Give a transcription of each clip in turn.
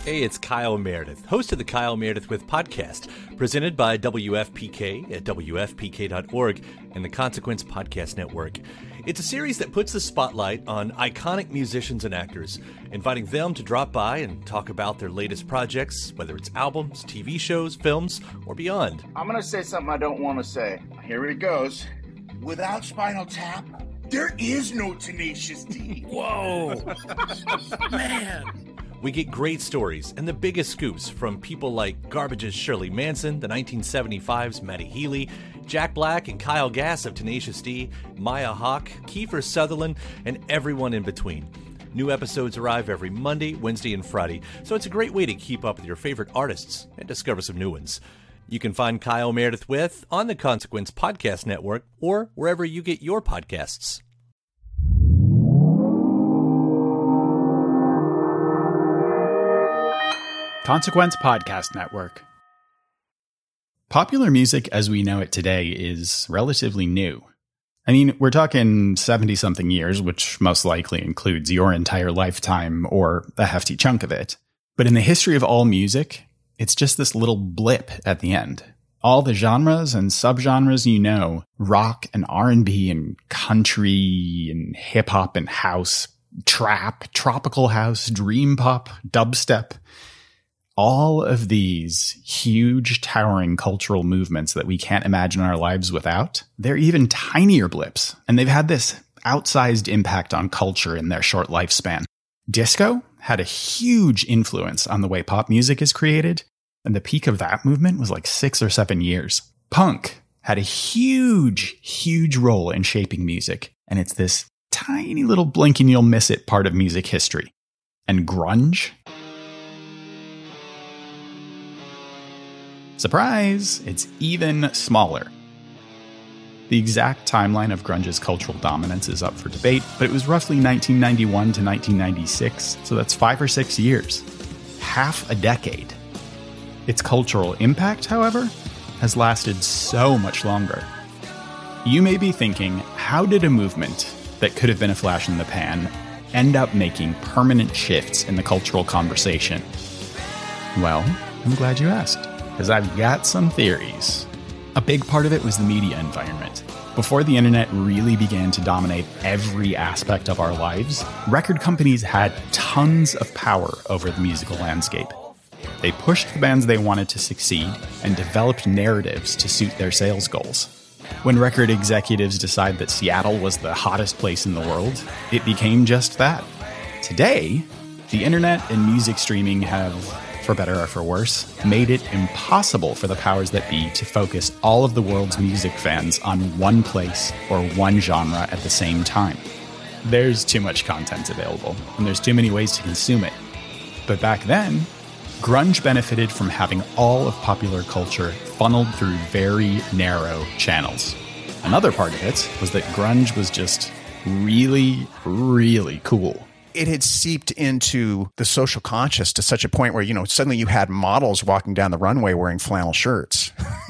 Hey, it's Kyle Meredith, host of the Kyle Meredith With podcast, presented by WFPK at WFPK.org and the Consequence Podcast Network. It's a series that puts the spotlight on iconic musicians and actors, inviting them to drop by and talk about their latest projects, whether it's albums, TV shows, films, or beyond. I'm going to say something I don't want to say. Here it goes. Without Spinal Tap, there is no Tenacious D. Whoa! Man! We get great stories and the biggest scoops from people like Garbage's Shirley Manson, the 1975's Matty Healy, Jack Black and Kyle Gass of Tenacious D, Maya Hawke, Kiefer Sutherland, and everyone in between. New episodes arrive every Monday, Wednesday, and Friday, so it's a great way to keep up with your favorite artists and discover some new ones. You can find Kyle Meredith With on the Consequence Podcast Network or wherever you get your podcasts. Consequence Podcast Network. Popular music as we know it today is relatively new. I mean, we're talking 70-something years, which most likely includes your entire lifetime or a hefty chunk of it. But in the history of all music, it's just this little blip at the end. All the genres and subgenres you know, rock and R&B and country and hip-hop and house, trap, tropical house, dream pop, dubstep, all of these huge, towering cultural movements that we can't imagine our lives without, they're even tinier blips, and they've had this outsized impact on culture in their short lifespan. Disco had a huge influence on the way pop music is created, and the peak of that movement was like 6 or 7 years. Punk had a huge, huge role in shaping music, and it's this tiny little blink and you'll miss it part of music history. And grunge? Surprise! It's even smaller. The exact timeline of grunge's cultural dominance is up for debate, but it was roughly 1991 to 1996, so that's 5 or 6 years. Half a decade. Its cultural impact, however, has lasted so much longer. You may be thinking, how did a movement that could have been a flash in the pan end up making permanent shifts in the cultural conversation? Well, I'm glad you asked, because I've got some theories. A big part of it was the media environment. Before the internet really began to dominate every aspect of our lives, record companies had tons of power over the musical landscape. They pushed the bands they wanted to succeed and developed narratives to suit their sales goals. When record executives decided that Seattle was the hottest place in the world, it became just that. Today, the internet and music streaming have, for better or for worse, made it impossible for the powers that be to focus all of the world's music fans on one place or one genre at the same time. There's too much content available, and there's too many ways to consume it. But back then, grunge benefited from having all of popular culture funneled through very narrow channels. Another part of it was that grunge was just really, really cool. It had seeped into the social conscious to such a point where, suddenly you had models walking down the runway wearing flannel shirts,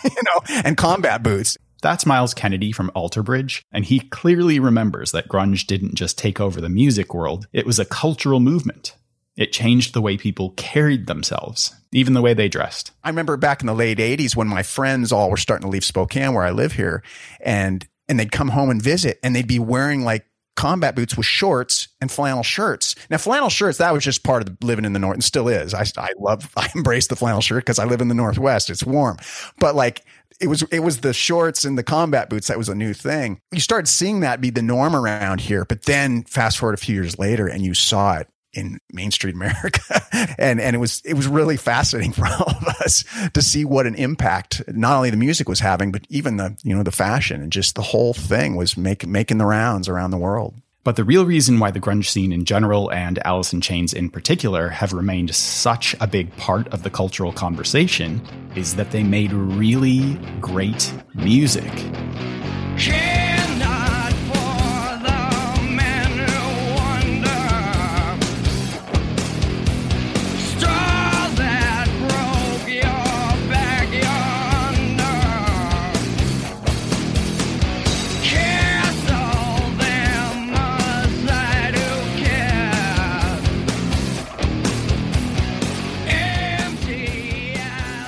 and combat boots. That's Miles Kennedy from Alter Bridge, and he clearly remembers that grunge didn't just take over the music world, it was a cultural movement. It changed the way people carried themselves, even the way they dressed. I remember back in the late 80s when my friends all were starting to leave Spokane, where I live here, and they'd come home and visit, and they'd be wearing like combat boots with shorts and flannel shirts. Now, flannel shirts, that was just part of living in the North, and still is. I embrace the flannel shirt because I live in the Northwest. It's warm. But like, it was the shorts and the combat boots that was a new thing. You started seeing that be the norm around here. But then fast forward a few years later and you saw it in Main Street America. and it was really fascinating for all of us to see what an impact not only the music was having, but even the fashion and just the whole thing was making the rounds around the world. But the real reason why the grunge scene in general and Alice in Chains in particular have remained such a big part of the cultural conversation is that they made really great music.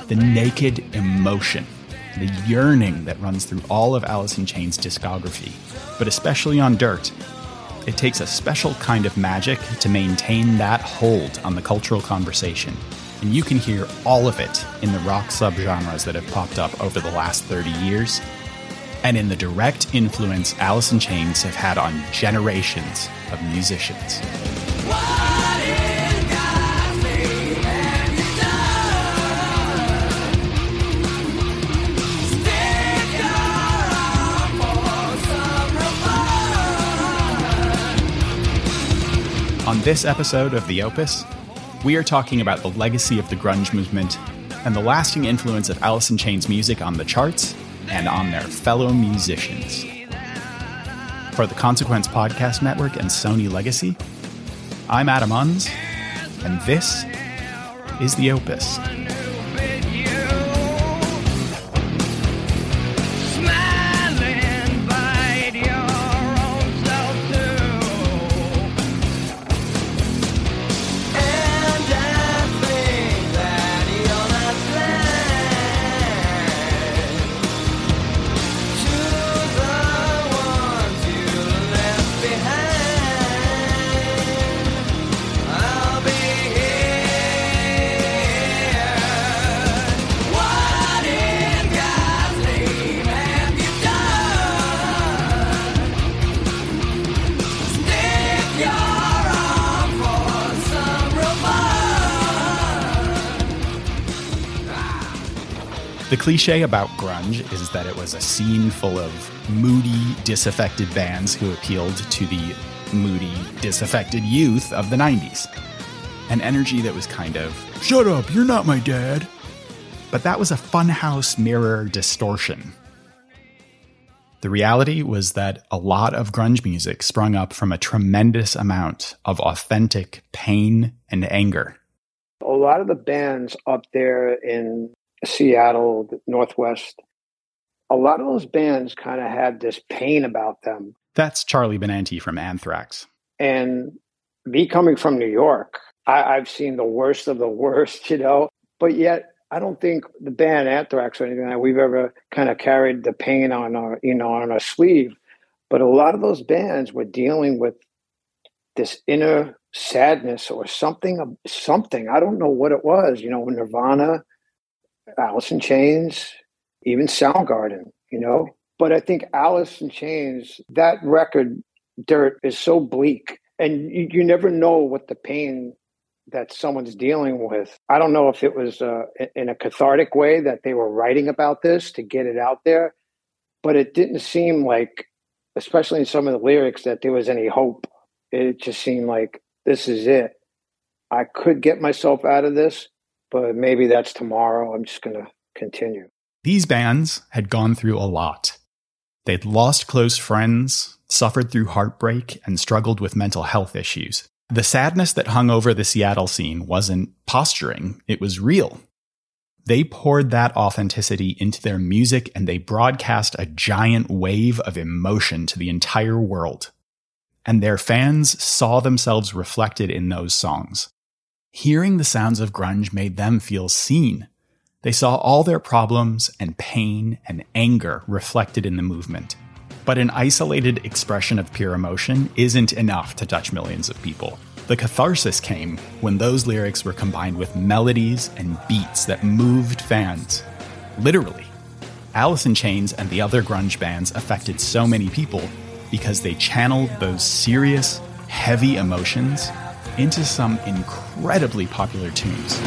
the naked emotion, the yearning that runs through all of Alice in Chains' discography, but especially on Dirt. It takes a special kind of magic to maintain that hold on the cultural conversation, and you can hear all of it in the rock subgenres that have popped up over the last 30 years, and in the direct influence Alice in Chains have had on generations of musicians. On this episode of The Opus, we are talking about the legacy of the grunge movement and the lasting influence of Alice in Chains music on the charts and on their fellow musicians. For the Consequence Podcast Network and Sony Legacy, I'm Adam Unz, and this is The Opus. The cliche about grunge is that it was a scene full of moody, disaffected bands who appealed to the moody, disaffected youth of the 90s. An energy that was kind of, "Shut up, you're not my dad." But that was a funhouse mirror distortion. The reality was that a lot of grunge music sprung up from a tremendous amount of authentic pain and anger. A lot of the bands up there in Seattle, the Northwest, a lot of those bands kind of had this pain about them. That's Charlie Benanti from Anthrax. And me coming from New York, I've seen the worst of the worst, but yet I don't think the band Anthrax or anything like that, we've ever kind of carried the pain on our, on our sleeve. But a lot of those bands were dealing with this inner sadness or something. I don't know what it was, Nirvana, Alice in Chains, even Soundgarden, But I think Alice in Chains, that record, Dirt, is so bleak. And you never know what the pain that someone's dealing with. I don't know if it was in a cathartic way that they were writing about this to get it out there, but it didn't seem like, especially in some of the lyrics, that there was any hope. It just seemed like, this is it. I could get myself out of this, but maybe that's tomorrow. I'm just going to continue. These bands had gone through a lot. They'd lost close friends, suffered through heartbreak, and struggled with mental health issues. The sadness that hung over the Seattle scene wasn't posturing, it was real. They poured that authenticity into their music, and they broadcast a giant wave of emotion to the entire world. And their fans saw themselves reflected in those songs. Hearing the sounds of grunge made them feel seen. They saw all their problems and pain and anger reflected in the movement. But an isolated expression of pure emotion isn't enough to touch millions of people. The catharsis came when those lyrics were combined with melodies and beats that moved fans. Literally. Alice in Chains and the other grunge bands affected so many people because they channeled those serious, heavy emotions into some incredibly popular tunes.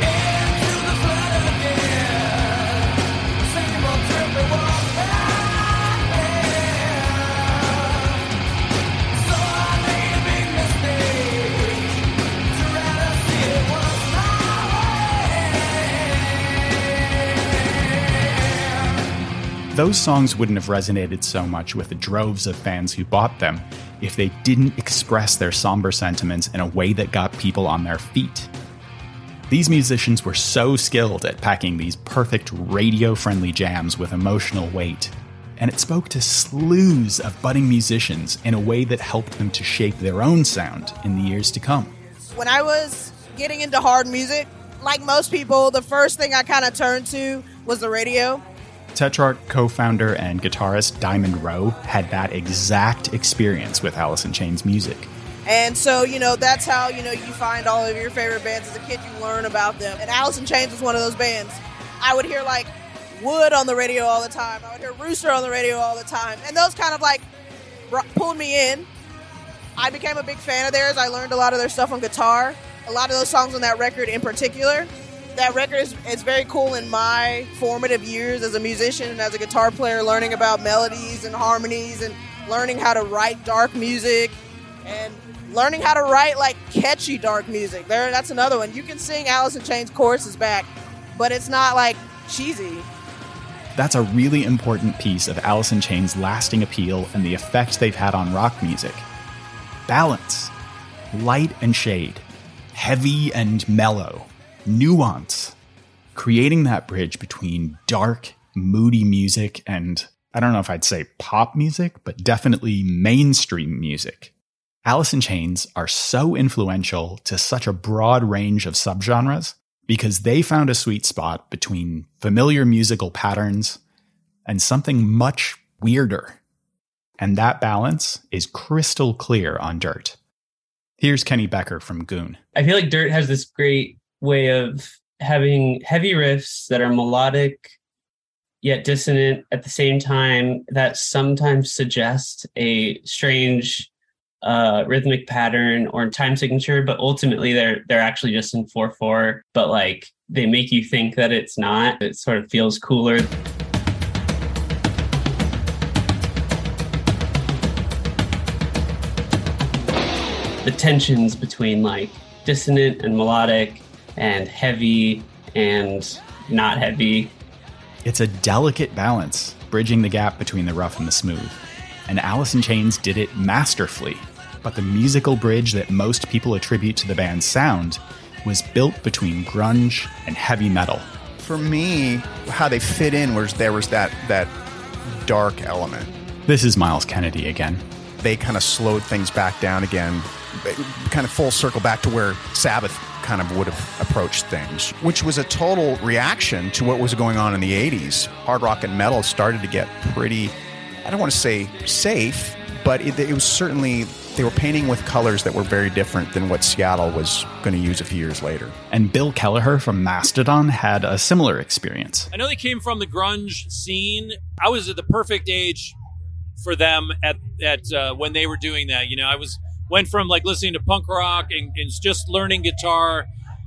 Those songs wouldn't have resonated so much with the droves of fans who bought them if they didn't express their somber sentiments in a way that got people on their feet. These musicians were so skilled at packing these perfect radio-friendly jams with emotional weight, and it spoke to slews of budding musicians in a way that helped them to shape their own sound in the years to come. When I was getting into hard music, like most people, the first thing I kind of turned to was the radio. Tetrarch co-founder and guitarist Diamond Rowe had that exact experience with Alice in Chains music. And so, that's how, you find all of your favorite bands as a kid. You learn about them. And Alice in Chains was one of those bands. I would hear, like, Wood on the radio all the time. I would hear Rooster on the radio all the time. And those kind of, like, pulled me in. I became a big fan of theirs. I learned a lot of their stuff on guitar. A lot of those songs on that record in particular. That record is very cool in my formative years as a musician and as a guitar player, learning about melodies and harmonies and learning how to write dark music and learning how to write, like, catchy dark music. That's another one. You can sing Alice in Chains choruses back, but it's not, like, cheesy. That's a really important piece of Alice in Chains' lasting appeal and the effect they've had on rock music. Balance. Light and shade. Heavy and mellow. Nuance. Creating that bridge between dark, moody music and, I don't know if I'd say pop music, but definitely mainstream music. Alice in Chains are so influential to such a broad range of subgenres because they found a sweet spot between familiar musical patterns and something much weirder. And that balance is crystal clear on Dirt. Here's Kenny Becker from Goon. I feel like Dirt has this great way of having heavy riffs that are melodic yet dissonant at the same time, that sometimes suggest a strange rhythmic pattern or time signature, but ultimately they're actually just in 4/4, but like they make you think that it's not. It sort of feels cooler. The tensions between like dissonant and melodic and heavy and not heavy. It's a delicate balance, bridging the gap between the rough and the smooth. And Alice in Chains did it masterfully. But the musical bridge that most people attribute to the band's sound was built between grunge and heavy metal. For me, how they fit in was there was that dark element. This is Miles Kennedy again. They kind of slowed things back down again, kind of full circle back to where Sabbath kind of would have approached things, which was a total reaction to what was going on in the 80s. Hard rock and metal started to get pretty, I don't want to say safe, but it was certainly, they were painting with colors that were very different than what Seattle was going to use a few years later. And Bill Kelleher from Mastodon had a similar experience. I know they came from the grunge scene. I was at the perfect age for them at when they were doing that. You know, went from like listening to punk rock and just learning guitar,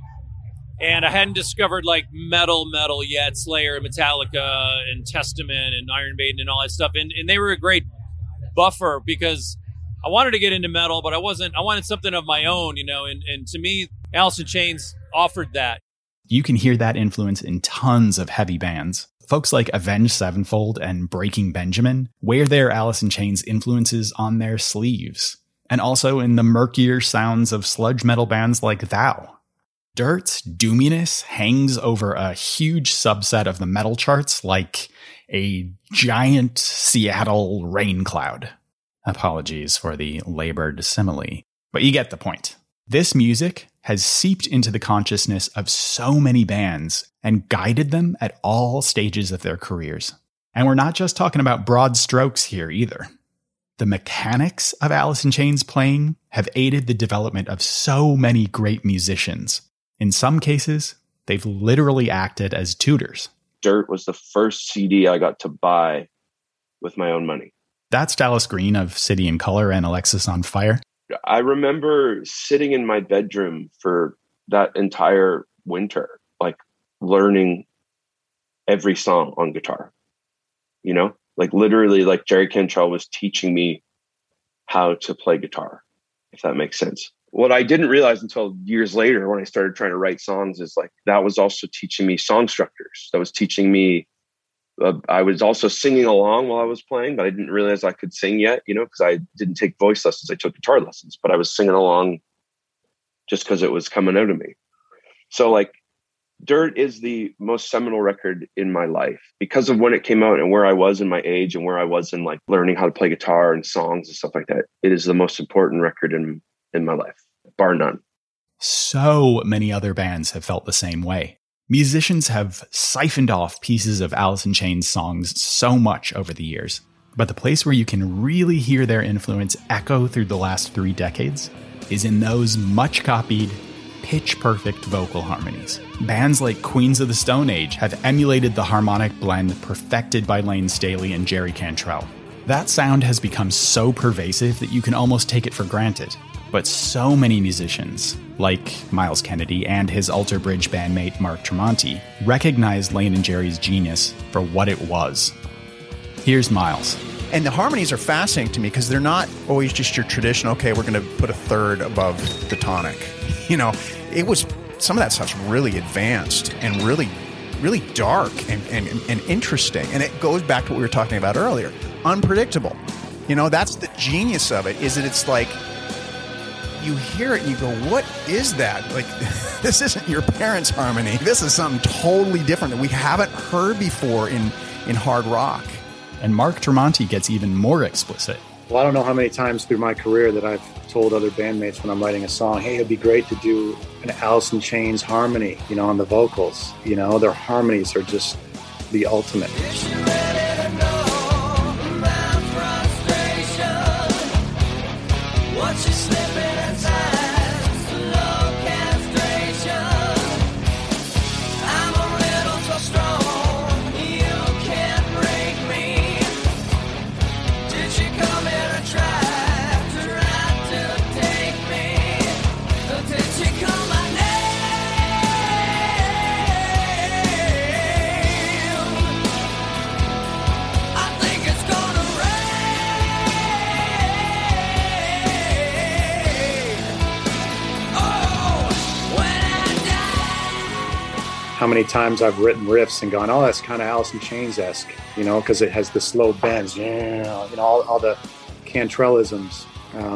and I hadn't discovered like metal yet, Slayer and Metallica and Testament and Iron Maiden and all that stuff. And they were a great buffer because I wanted to get into metal, but I wanted something of my own, you know, and to me, Alice in Chains offered that. You can hear that influence in tons of heavy bands. Folks like Avenged Sevenfold and Breaking Benjamin wear their Alice in Chains influences on their sleeves. And also in the murkier sounds of sludge metal bands like Thou. Dirt's doominess hangs over a huge subset of the metal charts like a giant Seattle rain cloud. Apologies for the labored simile, but you get the point. This music has seeped into the consciousness of so many bands and guided them at all stages of their careers. And we're not just talking about broad strokes here either. The mechanics of Alice in Chains playing have aided the development of so many great musicians. In some cases, they've literally acted as tutors. Dirt was the first CD I got to buy with my own money. That's Dallas Green of City in Color and Alexis on Fire. I remember sitting in my bedroom for that entire winter, like learning every song on guitar, you know, like literally like Jerry Cantrell was teaching me how to play guitar, if that makes sense. What I didn't realize until years later when I started trying to write songs is like, that was also teaching me song structures. That was teaching me, I was also singing along while I was playing, but I didn't realize I could sing yet, you know, because I didn't take voice lessons. I took guitar lessons, but I was singing along just because it was coming out of me. So like Dirt is the most seminal record in my life because of when it came out and where I was in my age and where I was in like learning how to play guitar and songs and stuff like that. It is the most important record in my life, bar none. So many other bands have felt the same way. Musicians have siphoned off pieces of Alice in Chains songs so much over the years, but the place where you can really hear their influence echo through the last 3 decades is in those much-copied, pitch-perfect vocal harmonies. Bands like Queens of the Stone Age have emulated the harmonic blend perfected by Lane Staley and Jerry Cantrell. That sound has become so pervasive that you can almost take it for granted. But so many musicians, like Miles Kennedy and his Alter Bridge bandmate Mark Tremonti, recognized Lane and Jerry's genius for what it was. Here's Miles. And the harmonies are fascinating to me because they're not always just your traditional, okay, we're going to put a third above the tonic. You know, it was, some of that stuff's really advanced and really, really dark and interesting. And it goes back to what we were talking about earlier. Unpredictable. You know, that's the genius of it, is that it's like, you hear it and you go, what is that? Like, this isn't your parents' harmony. This is something totally different that we haven't heard before in hard rock. And Mark Tremonti gets even more explicit. Well, I don't know how many times through my career that I've told other bandmates when I'm writing a song, hey, it'd be great to do an Alice in Chains harmony, you know, on the vocals. You know, their harmonies are just the ultimate. How many times I've written riffs and gone, oh, that's kind of Alice in Chains-esque, you know, because it has the slow bends, you know, all the Cantrellisms.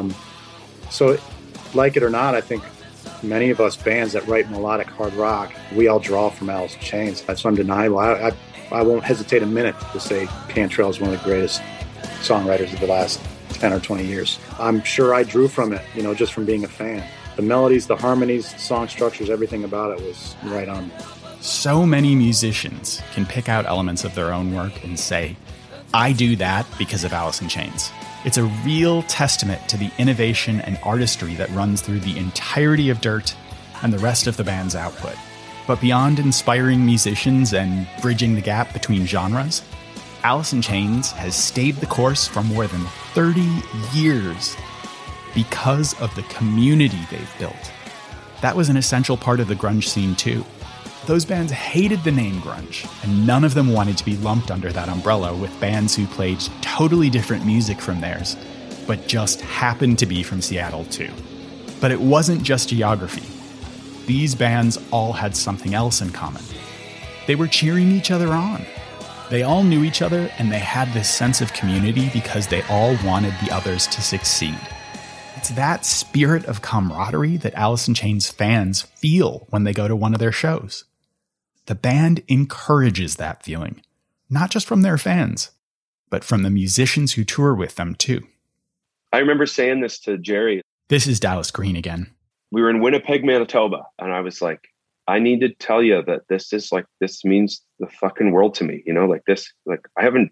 So, like it or not, I think many of us bands that write melodic hard rock, we all draw from Alice in Chains. That's undeniable. I won't hesitate a minute to say Cantrell is one of the greatest songwriters of the last 10 or 20 years. I'm sure I drew from it, you know, just from being a fan. The melodies, the harmonies, song structures, everything about it was right on. So many musicians can pick out elements of their own work and say, I do that because of Alice in Chains. It's a real testament to the innovation and artistry that runs through the entirety of Dirt and the rest of the band's output. But beyond inspiring musicians and bridging the gap between genres, Alice in Chains has stayed the course for more than 30 years because of the community they've built. That was an essential part of the grunge scene too. Those bands hated the name grunge, and none of them wanted to be lumped under that umbrella with bands who played totally different music from theirs, but just happened to be from Seattle too. But it wasn't just geography. These bands all had something else in common. They were cheering each other on. They all knew each other, and they had this sense of community because they all wanted the others to succeed. It's that spirit of camaraderie that Alice in Chains fans feel when they go to one of their shows. The band encourages that feeling, not just from their fans, but from the musicians who tour with them too. I remember saying this to Jerry. This is Dallas Green again. We were in Winnipeg, Manitoba, and I was like, I need to tell you that this means the fucking world to me. You know, like this, like I haven't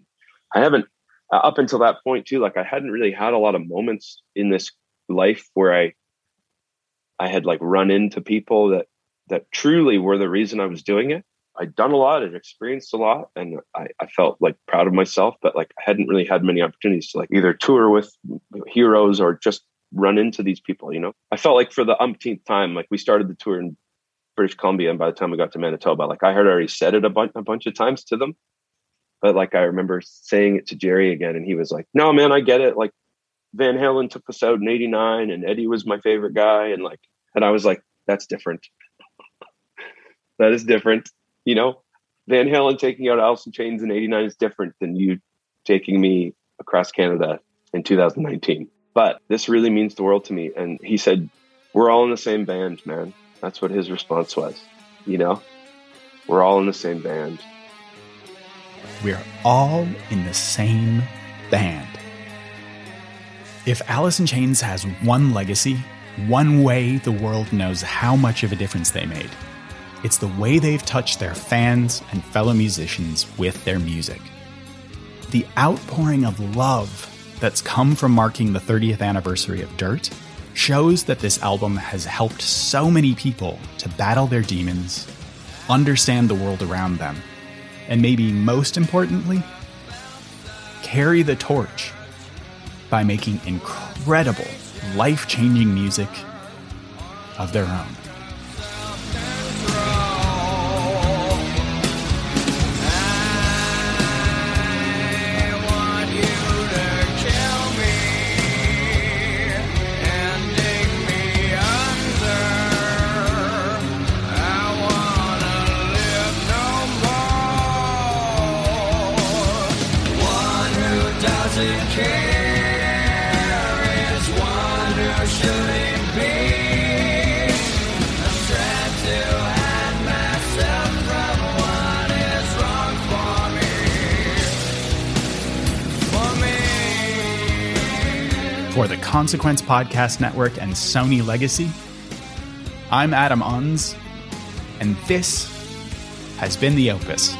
up until that point too, like I hadn't really had a lot of moments in this life where I had like run into people that truly were the reason I was doing it. I'd done a lot and experienced a lot, and I felt like proud of myself, but like I hadn't really had many opportunities to like either tour with heroes or just run into these people, you know? I felt like for the umpteenth time, like we started the tour in British Columbia, and by the time we got to Manitoba, like I had already said it a bunch of times to them, but like I remember saying it to Jerry again, and he was like, no, man, I get it. Like Van Halen took us out in '89 and Eddie was my favorite guy. And I was like, that's different. That is different. You know, Van Halen taking out Alice in Chains in '89 is different than you taking me across Canada in 2019. But this really means the world to me. And he said, we're all in the same band, man. That's what his response was. You know, we're all in the same band. We're all in the same band. If Alice in Chains has one legacy, one way the world knows how much of a difference they made. It's the way they've touched their fans and fellow musicians with their music. The outpouring of love that's come from marking the 30th anniversary of Dirt shows that this album has helped so many people to battle their demons, understand the world around them, and maybe most importantly, carry the torch by making incredible, life-changing music of their own. For the Consequence Podcast Network and Sony Legacy, I'm Adam Unz, and this has been The Opus.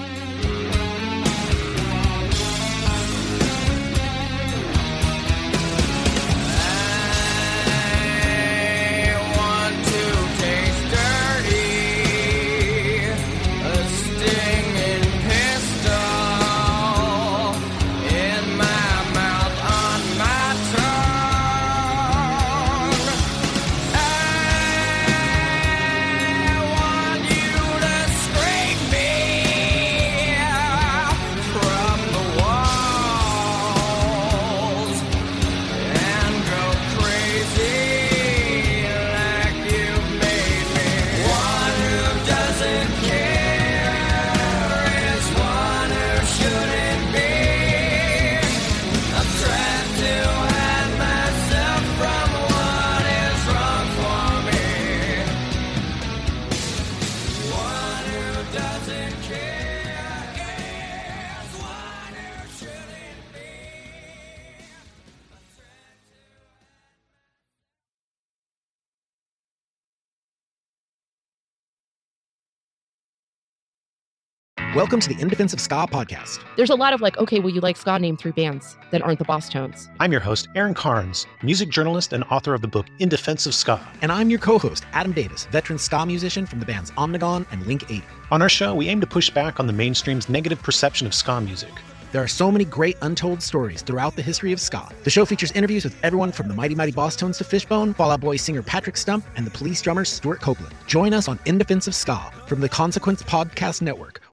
Welcome to the In Defense of Ska podcast. There's a lot of okay, well, you like ska, name 3 bands that aren't the Boss Tones. I'm your host, Aaron Carnes, music journalist and author of the book In Defense of Ska. And I'm your co-host, Adam Davis, veteran ska musician from the bands Omnigone and Link 80. On our show, we aim to push back on the mainstream's negative perception of ska music. There are so many great untold stories throughout the history of ska. The show features interviews with everyone from the Mighty Mighty Boss Tones to Fishbone, Fall Out Boy singer Patrick Stump, and the Police drummer Stuart Copeland. Join us on In Defense of Ska from the Consequence Podcast Network,